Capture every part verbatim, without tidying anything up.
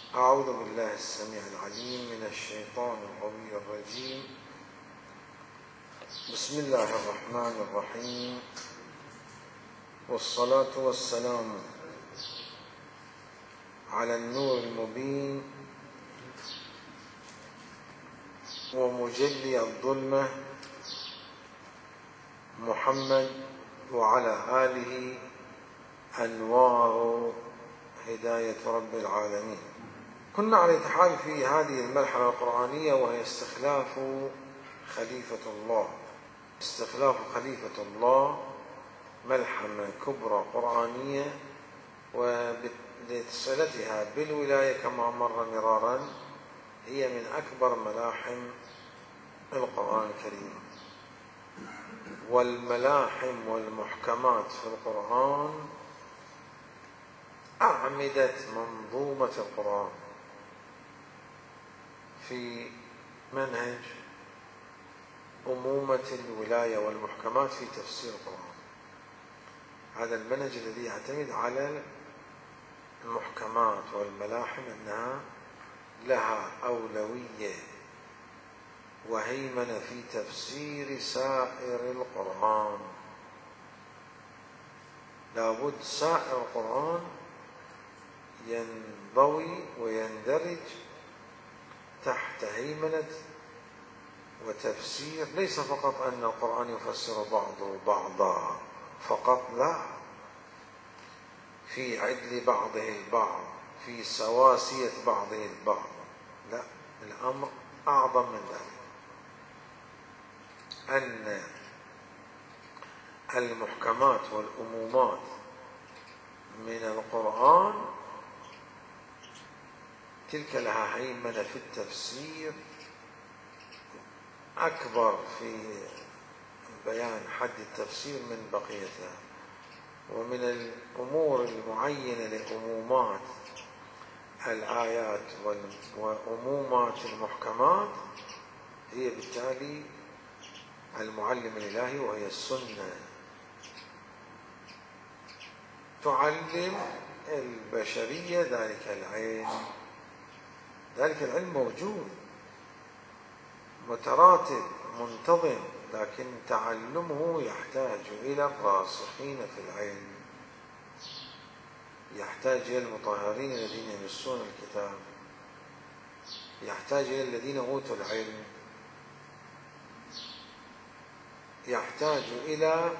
أعوذ بالله السميع العليم من الشيطان القوي الرجيم. بسم الله الرحمن الرحيم، والصلاة والسلام على النور المبين ومجلي الظلمة محمد وعلى آله أنوار هداية رب العالمين. كنا على الاتحاد في هذه المرحلة القرآنية وهي استخلاف خليفة الله. استخلاف خليفة الله ملحمة كبرى قرآنية، ولاتصالتها بالولاية كما مر مرارا هي من أكبر ملاحم القرآن الكريم. والملاحم والمحكمات في القرآن أعمدة منظومة القرآن في منهج أمومة الولاية والمحكمات في تفسير القرآن. هذا المنهج الذي يعتمد على المحكمات والملاحم أنها لها أولوية وهيمنة في تفسير سائر القرآن. لابد سائر القرآن ينضوي ويندرج تحت هيمنة وتفسير، ليس فقط أن القرآن يفسر بعضه بعضا فقط، لا، في عدل بعضه البعض، في سواسية بعضه البعض، لا، الأمر أعظم من ذلك. أن المحكمات والأمومات من القرآن تلك لها هيمنة في التفسير أكبر في بيان حد التفسير من بقيتها. ومن الأمور المعينة لأمومات الآيات وأمومات المحكمات هي بالتالي المعلم الإلهي، وهي السنة. تعلم البشرية ذلك العلم. ذلك العلم موجود متراتب منتظم، لكن تعلمه يحتاج إلى الراسخين في العلم، يحتاج إلى المطهرين الذين يمسون الكتاب، يحتاج إلى الذين أوتوا العلم، يحتاج إلى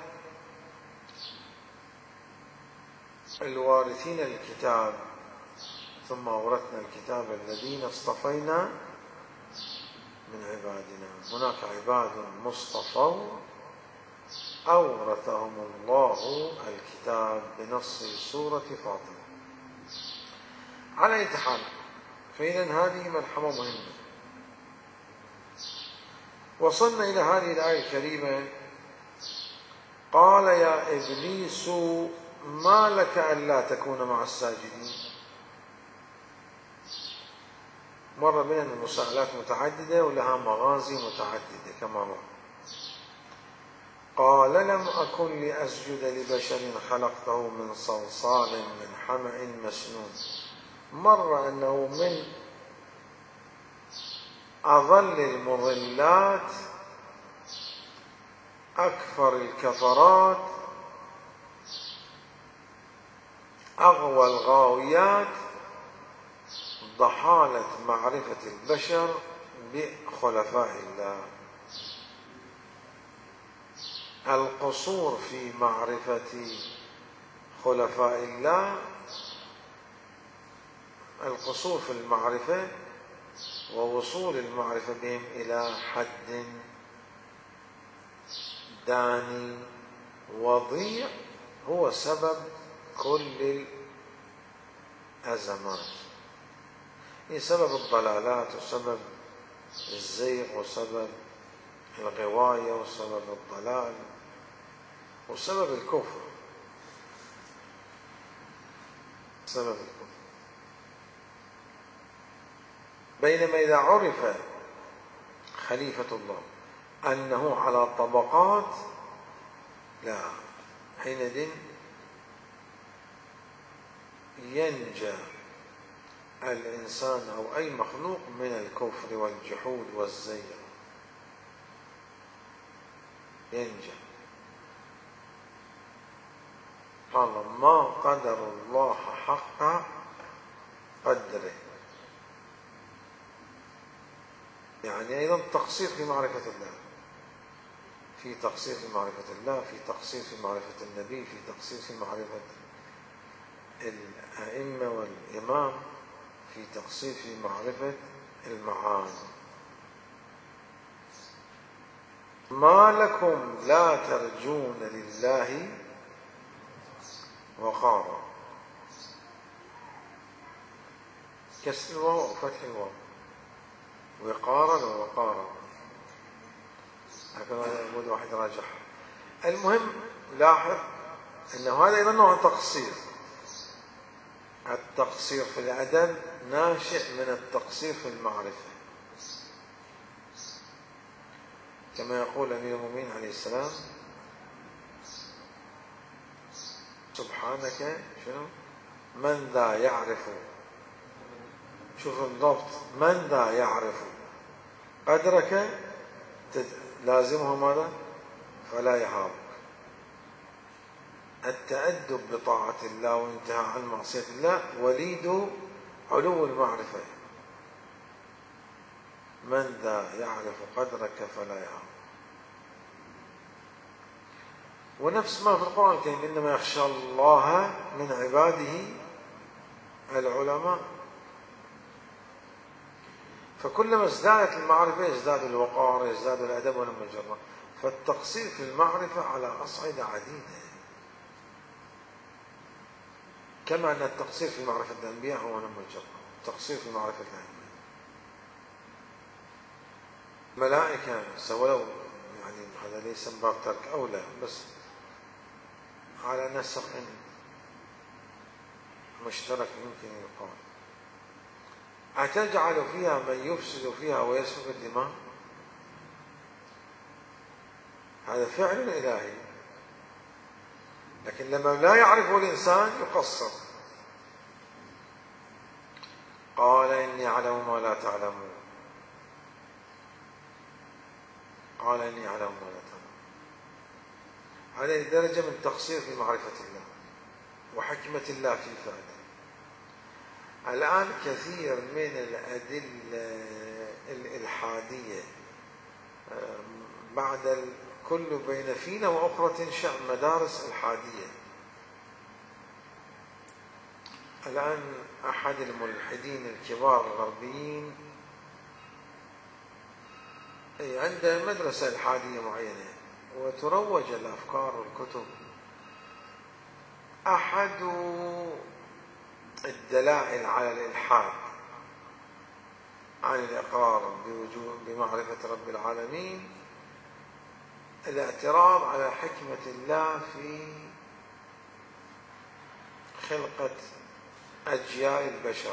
الوارثين للكتاب. ثم أورثنا الكتاب الذين اصطفينا من عبادنا. هناك عباد مصطفوا أورثهم الله الكتاب بنص سورة فاطمة. على أي حال، فإذا هذه ملحمة مهمة. وصلنا إلى هذه الآية الكريمة: قال يا إبليس ما لك ألا تكون مع الساجدين. مر بنا المساءلات متعددة ولها مغازي متعددة كما مر. قال لم أكن لأسجد لبشر خلقته من صلصال من حمأ مسنون. مر أنه من أضل المضلات، أكفر الكفرات، أغوى الغاويات ضحالة معرفة البشر بخلفاء الله. القصور في معرفة خلفاء الله، القصور في المعرفة ووصول المعرفة بهم إلى حد داني وضيع هو سبب كل الأزمات. هي سبب الضلالات وسبب الزيغ وسبب الغواية وسبب الضلال وسبب الكفر. سبب الكفر. بينما إذا عرف خليفة الله أنه على طبقات، لا، حينئذ ينجى الإنسان أو أي مخلوق من الكفر والجحود والزيغ، ينجح. قال ما قدر الله حق قدره، يعني أيضا تقصير في معرفة الله، في تقصير في معرفة الله، في تقصير في معرفة النبي، في تقصير في معرفة الأئمة والإمام، في تقصير في معرفة المعاني. ما لكم لا ترجون لله وقارا، كسر الواو وفتح الواو، وقارا ووقارا، هكذا يقول واحد راجح. المهم لاحظ أنه هذا أيضا نوع تقصير. التقصير في الأدب ناشئ من التقصير في المعرفة، كما يقول أمير المؤمنين عليه السلام سبحانك شنو من ذا يعرف، شوف الضبط، من ذا يعرف قدرك لازمه ماذا؟ فلا يهابك. التأدب بطاعة الله وانتهاء عن معصية الله وليد علو المعرفة. من ذا يعرف قدرك فلا يهابك. ونفس ما في القرآن الكريم إنما يخشى الله من عباده العلماء. فكلما ازدادت المعرفة يزداد الوقار، يزداد الأدب والمجرة. فالتقصير في المعرفة على أصعدة عديدة، كما أن التقصير في معرفة الأنبياء هو المجرة، التقصير في معرفة الأنبياء. الملائكة سولوا، يعني هذا ليس من باب ترك أولى، بس على نسق مشترك يمكن يقال. أتجعل فيها من يفسد فيها ويسفك الدماء؟ هذا فعل إلهي، لكن لما لا يعرفه الإنسان يقصر. قال إني أعلم ما لا تعلمون، قال إني أعلم ما لا تعلمون. هذه درجة من التقصير في معرفة الله وحكمة الله في فعله. الآن كثير من الأدلة الإلحادية بعد كل بين فينا وأخرى تنشأ مدارس إلحادية. الآن أحد الملحدين الكبار الغربيين عنده مدرسة إلحادية معينة وتروج الأفكار والكتب. أحد الدلائل على الإلحاد عن الإقرار بوجود بمعرفة رب العالمين الاعتراض على حكمة الله في خلقة أجيال البشر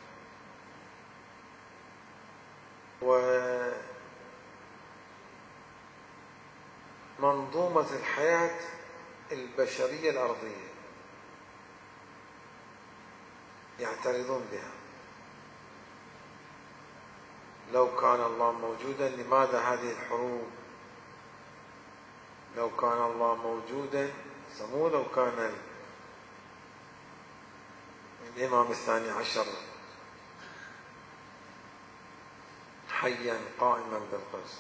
ومنظومة الحياة البشرية الأرضية، يعترضون بها. لو كان الله موجودا لماذا هذه الحروب؟ لو كان الله موجودا سمو لو كان الإمام الثاني عشر حيا قائما بالقدس.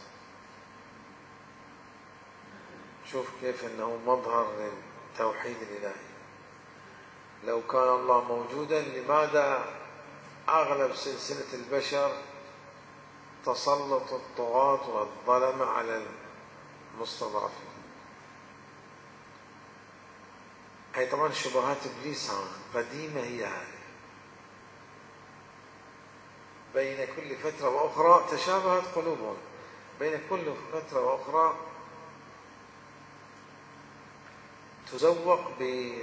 شوف كيف أنه مظهر للتوحيد الإلهي. لو كان الله موجودا لماذا أغلب سلسلة البشر تسلط الطغاة والظلمة على المستضعفين؟ هي طبعا شبهات إبليس قديمة، هي هذه. بين كل فترة وأخرى تشابهت قلوبهم، بين كل فترة وأخرى تزوق ب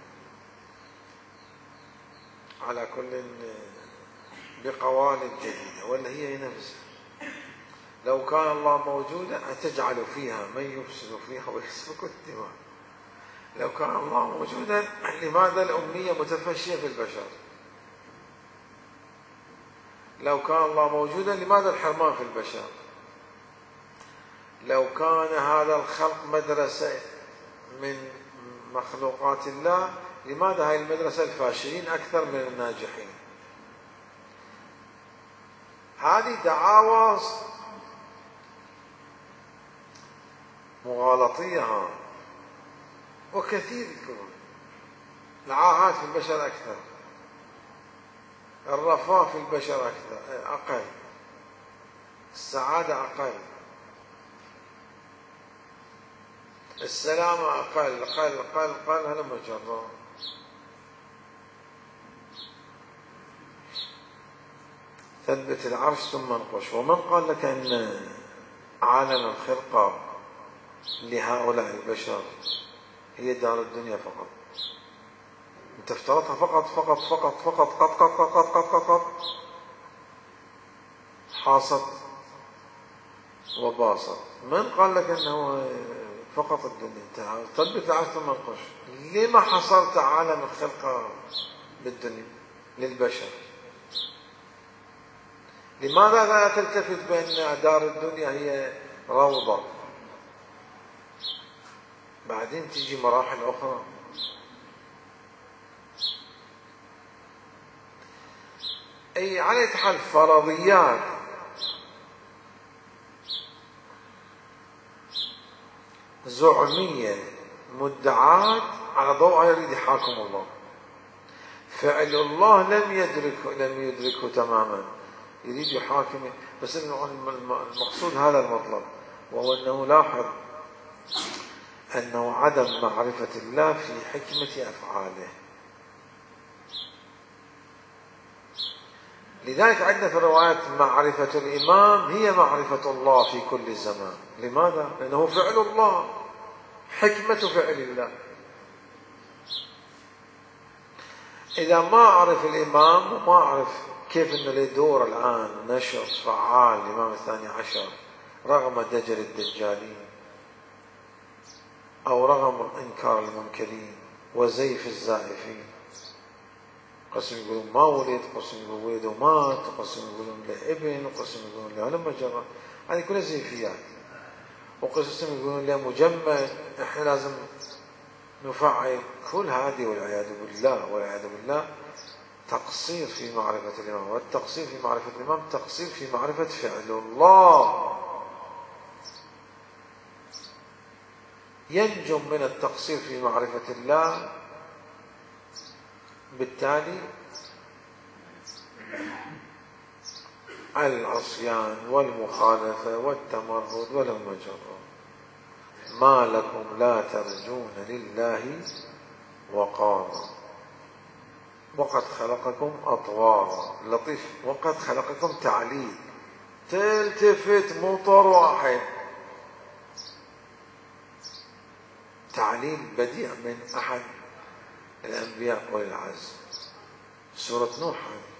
على كل بقوالب جديدة، ولا هي نفسها. لو كان الله موجودا أتجعل فيها من يفسد فيها ويسفك الدماء. لو كان الله موجودا لماذا الأمية متفشية في البشر؟ لو كان الله موجودا لماذا الحرمان في البشر؟ لو كان هذا الخلق مدرسة من مخلوقات الله لماذا هاي المدرسة الفاشلين أكثر من الناجحين؟ هذه دعاوى مغالطية وكثير يكون. العاهات في البشر أكثر، الرفاه في البشر أكثر أقل، السعادة أقل، السلامة أقل أقل أقل أقل. هذا مجرد ثبت العرش ثم انقش. ومن قال لك أن عالم الخلقة لهؤلاء البشر هي دار الدنيا فقط؟ انت افترضتها فقط فقط فقط فقط قط قط قط قط قط قط قط حاصت وباصت. من قال لك انه فقط الدنيا؟ انت ثبت العرش ثم انقش. لما حصرت عالم الخلقة بالدنيا للبشر؟ لماذا لا تلتفت بأن دار الدنيا هي روضة بعدين تيجي مراحل أخرى؟ أي على حال فرضيات زعمية مدعاة على ضوء يريد يحاكم الله. فعل الله لم يدركه لم يدركه تماما، يريد يحاكمه. بس المقصود هذا المطلب، وهو أنه لاحظ أنه عدم معرفة الله في حكمة أفعاله. لذلك عندنا في الروايات معرفة الإمام هي معرفة الله في كل زمان. لماذا؟ لأنه فعل الله، حكمة فعل الله. إذا ما أعرف الإمام وما أعرف كيف أنه له دور الآن نشط فعال الإمام الثاني عشر رغم دجل الدجالين أو رغم إنكار المنكرين وزيف الزائفين، قسم يقولون ما ولد، قسم يقولون ولد ومات، قسم يقولون له ابن، وقسم يقولون له لم مجرد. هذه كلها زيفيات. وقسم يقولون له مجمد. احنا لازم نفعل كل هذه والعياذ بالله والعياذ بالله تقصير في معرفة الإمام. والتقصير في معرفة الإمام تقصير في معرفة فعل الله. ينجم من التقصير في معرفة الله بالتالي العصيان والمخالفة والتمرد والمجرة. ما لكم لا ترجون لله وقارا وقد خلقكم أطوارا. لطيف. وقد خلقكم تعليل، تلتفت مطر واحد، تعليل بديع من أحد الأنبياء أولي العزم. سورة نوح.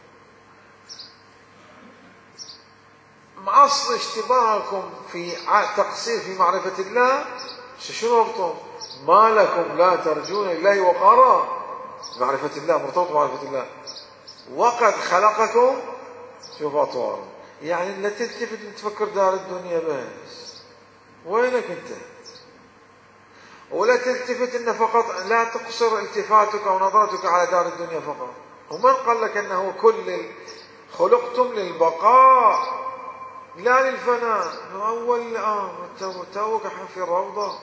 أصل اشتباهكم في تقصير في معرفة الله شنو ربطهم؟ ما لكم لا ترجون لله وقارا. معرفة الله مرتبط بمعرفة الله. وقد خلقكم شوف أطوار، يعني لا تلتفت تفكر دار الدنيا بس. وينك أنت؟ ولا تلتفت إن فقط لا تقصر التفاتك أو نظرتك على دار الدنيا فقط. ومن قال لك أنه كل خلقتم للبقاء لا للفناء؟ أول الآن توك في الروضة.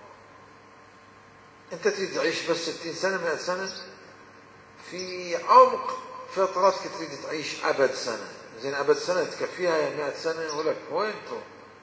أنت تريد تعيش بس ستين سنة مئة سنة؟ في عمق فطرتك تريد تعيش أبد سنة. زين أبد سنة تكفيها يا مئة سنة ولك وين تو؟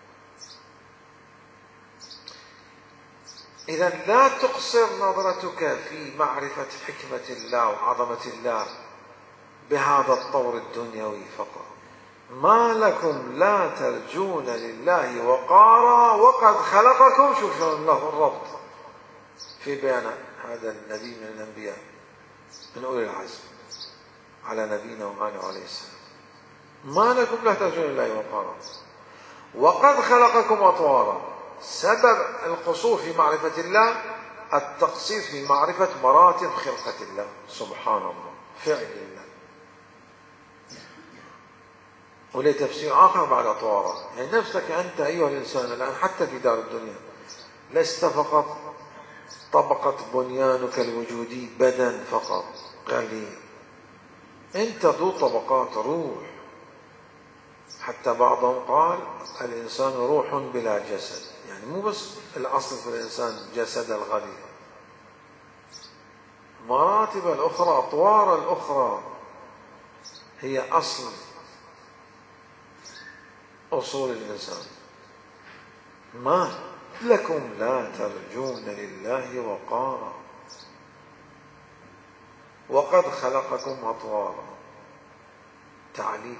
إذا لا تقصر نظرتك في معرفة حكمة الله وعظمة الله بهذا الطور الدنيوي فقط. ما لكم لا ترجون لله وقارا وقد خلقكم. شوف شلون له الربط في بيان هذا النبي من الأنبياء من أولي العزم على نبينا وآله عليه السلام. ما لكم لا ترجون لله وقارا وقد خلقكم أطوارا. سبب القصور في معرفة الله التقصير في معرفة مراتب خلقة الله سبحان الله، فعل الله. وله تفسير آخر بعد أطواره. يعني نفسك أنت أيها الإنسان الآن حتى في دار الدنيا لست فقط طبقة بنيانك الوجودي بدن فقط، قال لي أنت ذو طبقات روح. حتى بعضهم قال الإنسان روح بلا جسد، يعني مو بس الأصل في الإنسان جسد الغني، مراتب الأخرى أطوار الأخرى هي أصل أصول الإنسان. ما لكم لا ترجون لله وقارا وقد خلقكم أطوارا. تعليل.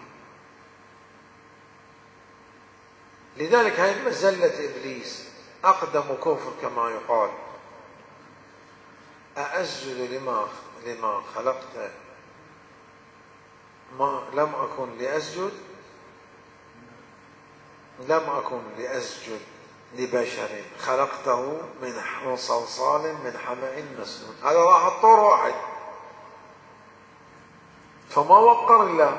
لذلك هذه مزلة إبليس أقدم كفر كما يقال. أأسجد لما لما خلقت ما لم أكن لأسجد لم أكن لأسجد لبشر خلقته من صلصال من حمأ مسنون. هذا راح الطور واحد، فما وقر الله.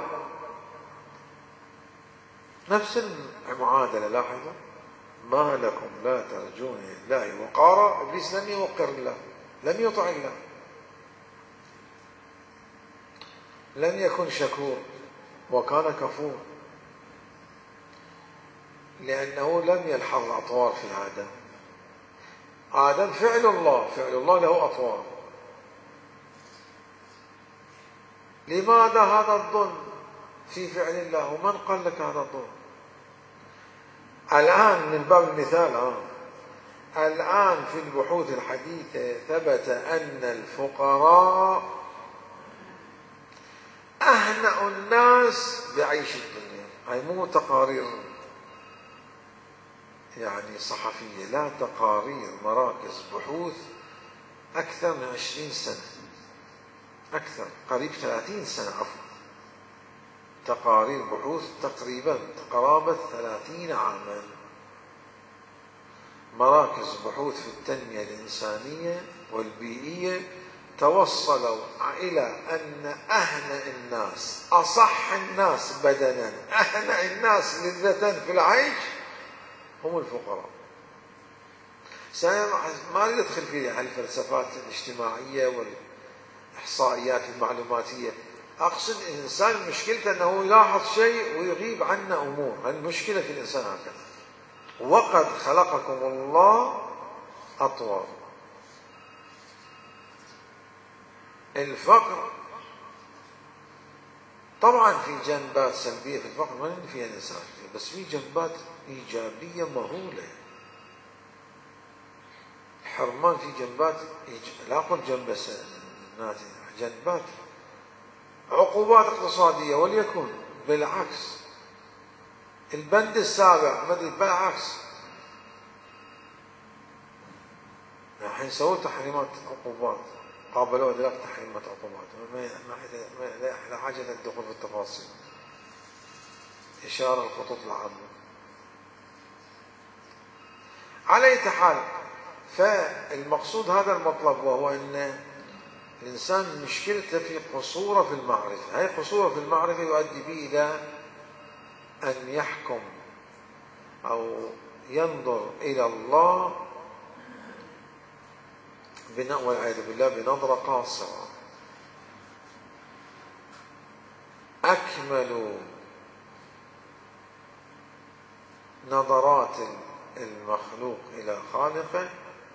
نفس المعادلة. لاحظوا ما لكم لا ترجون لله وقارا. إبليس لم يوقر الله، لم يطع الله، لم يكن شكور وكان كفور، لأنه لم يلحظ الأطوار في آدم. آدم فعل الله، فعل الله له أطوار. لماذا هذا الظلم في فعل الله؟ ومن قال لك هذا الظلم؟ الآن من باب المثال آه. الآن في البحوث الحديثة ثبت أن الفقراء أهنأ الناس بعيش الدنيا. هاي مو تقارير يعني صحفية، لا، تقارير مراكز بحوث أكثر من عشرين سنة، أكثر قريب ثلاثين سنة عفوا، تقارير بحوث تقريبا قرابة ثلاثين عاما. مراكز بحوث في التنمية الإنسانية والبيئية توصلوا إلى أن أهنأ الناس، أصح الناس بدنا، أهنأ الناس لذة في العيش هم الفقراء. ما أريد أدخل في هالفلسفات الاجتماعية والإحصائيات المعلوماتية. أقصد الإنسان مشكلته أنه يلاحظ شيء ويغيب عنه أمور. المشكلة في الإنسان هكذا. وقد خلقكم الله أطوار. الفقر طبعا في جنبات سلبية في الفقر ما فيها الإنسان، بس في جنبات إيجابية مهولة. الحرمان في جنبات إيج... لا أقول جنب ناتجة، جنبات عقوبات اقتصادية، وليكن بالعكس. البند السابع مدري بالعكس، الحين سووا تحريمات عقوبات، قابلوا ذلك تحريمات عقوبات، ما لا حاجة للدخول في التفاصيل، إشارة الخطوط العامة. على أي حال، فالمقصود هذا المطلب، وهو أن الإنسان مشكلته في قصوره في المعرفة. هاي قصوره في المعرفة يؤدي به إلى أن يحكم أو ينظر إلى الله والعياذ بالله بنظرة قاصرة. أكمل نظرات المخلوق إلى خالقه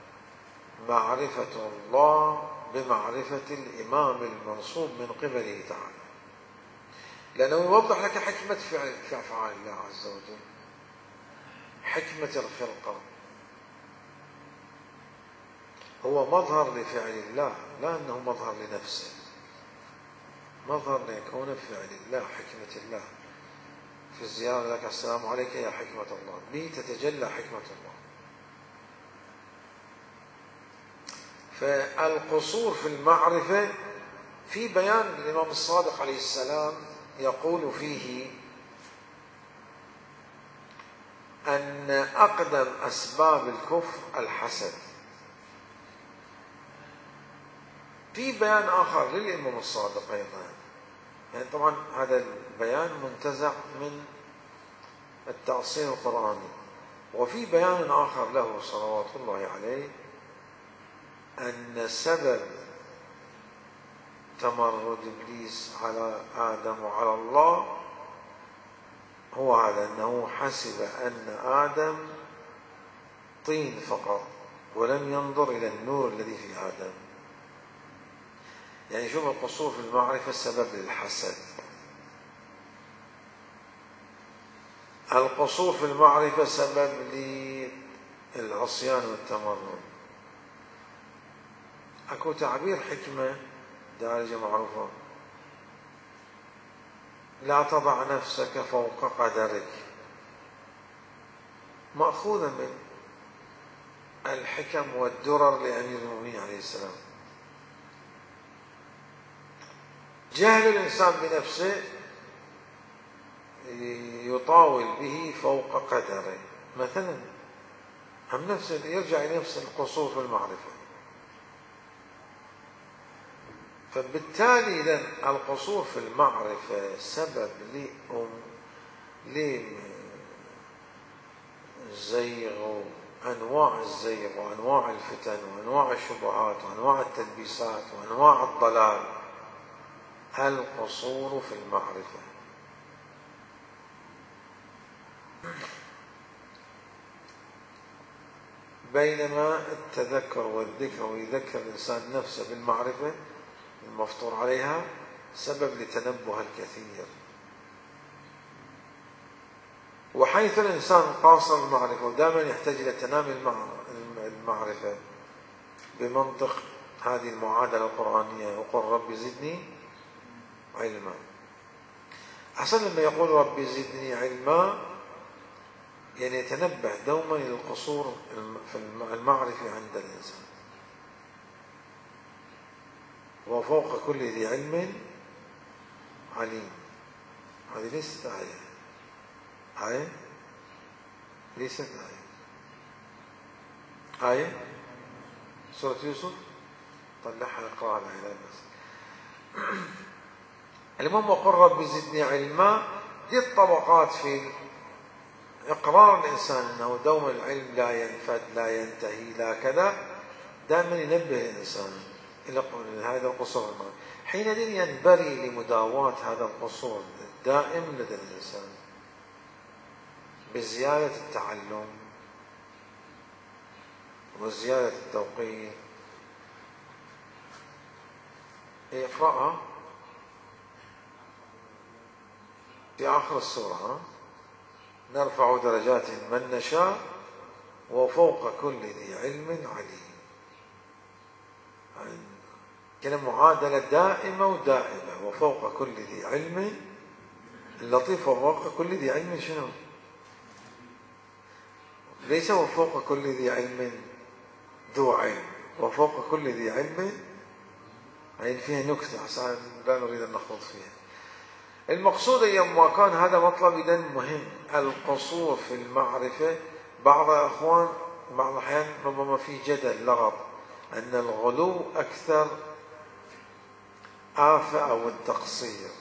معرفة الله بمعرفة الإمام المنصوب من قبله تعالى، لأنه يوضح لك حكمة فعل في أفعال الله عز وجل، حكمة الخلقة. هو مظهر لفعل الله، لا أنه مظهر لنفسه، مظهر ليكون فعل الله، حكمة الله. في الزيارة لك السلام عليك يا حكمة الله، به تتجلى حكمة الله. فالقصور في المعرفة في بيان الإمام الصادق عليه السلام يقول فيه أن أقدم أسباب الكفر الحسد. في بيان آخر للإمام الصادق أيضا، يعني طبعا هذا البيان منتزع من التأصيل القرآني. وفي بيان آخر له صلوات الله عليه أن سبب تمرد إبليس على آدم وعلى الله هو هذا، أنه حسب أن آدم طين فقط ولم ينظر إلى النور الذي في آدم. يعني شوف، القصور في المعرفة سبب للحسد، القصور في المعرفة سبب للعصيان والتمرد. أكو تعبير حكمة دارجة معروفة: لا تضع نفسك فوق قدرك، مأخوذة من الحكم والدرر لأمير المؤمنين عليه السلام. جهل الإنسان بنفسه يطاول به فوق قدره، مثلا هم نفسه يرجع إلى نفس القصور في المعرفة. فبالتالي إذن القصور في المعرفة سبب لزيغ أنواع الزيغ وأنواع الفتن وأنواع الشبهات وأنواع التلبيسات وأنواع الضلال، القصور في المعرفة. بينما التذكر والذكر ويذكر الإنسان نفسه بالمعرفة المفطور عليها سبب لتنبه الكثير. وحيث الإنسان قاصر المعرفة ودائما يحتاج إلى تنامي المعرفة بمنطق هذه المعادلة القرآنية: وقل رب زدني علما. أحسن لما يقول رب زدني علما يعني يتنبه دوما إلى القصور في المعرفة عند الإنسان. وفوق كل ذي علم عليم. هذه ليست آية، آية ليست آية، آية سورة يوسف. طلعها اقرأها الآية بس. المهم وقل رب زدني علما، دي الطبقات في إقرار الإنسان أنه دوما العلم لا ينفد لا ينتهي لا كذا، دائما ينبه الإنسان إلى هذا القصور. حينئذ ينبغي لمداواة هذا القصور الدائم لدى الإنسان بزيادة التعلم وزيادة التوقيت. اقرأها في آخر السورة: نرفع درجات من نشاء وفوق كل ذي علم عليم. كلمة معادلة دائمة ودائمة: وفوق كل ذي علم. اللطيف وفوق كل ذي علم شنو؟ ليس وفوق كل ذي علم ذو علم، وفوق كل ذي علم يعني فيها نكتة عشان لا نريد أن نخوض فيها. المقصود أيما كان هذا مطلب إذا مهم، القصور في المعرفة. بعض الأخوان بعض الأحيان ربما في جدل لغط أن الغلو أكثر آفة أو التقصير.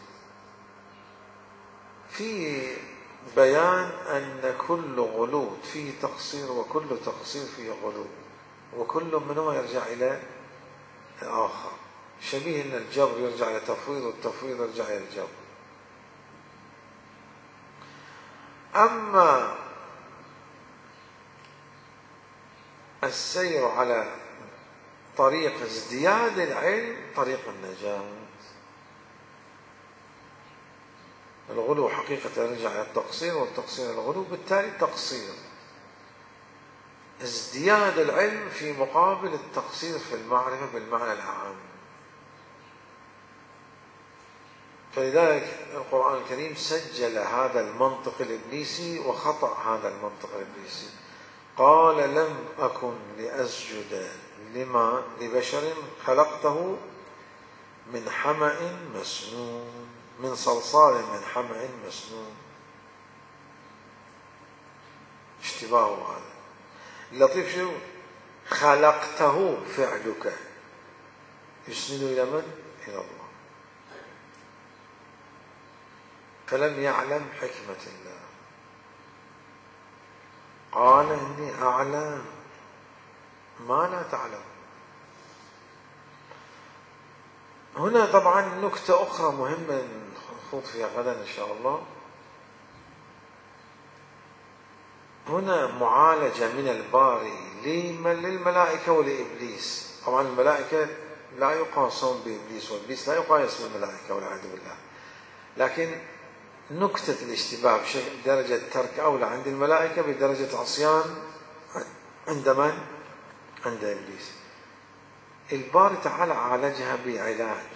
في بيان أن كل غلو فيه تقصير وكل تقصير فيه غلو، وكل منهما يرجع إلى الآخر. شبيه أن الجبر يرجع إلى تفويض والتفويض يرجع إلى الجبر. أما السير على طريق ازدياد العلم طريق النجاة. الغلو حقيقة يرجع إلى التقصير، والتقصير الغلو، بالتالي تقصير. ازدياد العلم في مقابل التقصير في المعرفة بالمعنى العام. فلذلك القرآن الكريم سجل هذا المنطق الإبليسي وخطأ هذا المنطق الإبليسي. قال لم أكن لأسجد لما لبشر خلقته من حمأ مسنون، من صلصال من حمأ مسنون. اشتباه هذا. اللطيف شو؟ خلقته فعلك يسند إلى من؟ إلى الله. فلم يعلم حكمة الله. قال إني أعلم ما لا تعلم. هنا طبعا نكتة أخرى مهمة نخوض فيها غدا إن شاء الله. هنا معالجة من الباري للملائكة ولإبليس. طبعا الملائكة لا يقاسون بإبليس، وإبليس لا يقاس بالملائكة والعياذ بالله، لكن نكتة الاشتباه بدرجة ترك أولى عند الملائكة، بدرجة عصيان عند من؟ عند إبليس. الباري تعالى عالجها بعلاج،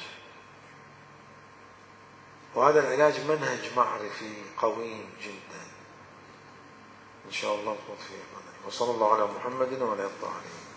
وهذا العلاج منهج معرفي قوي جدا إن شاء الله نخوض فيه. وصلى الله على محمد وعلى آله.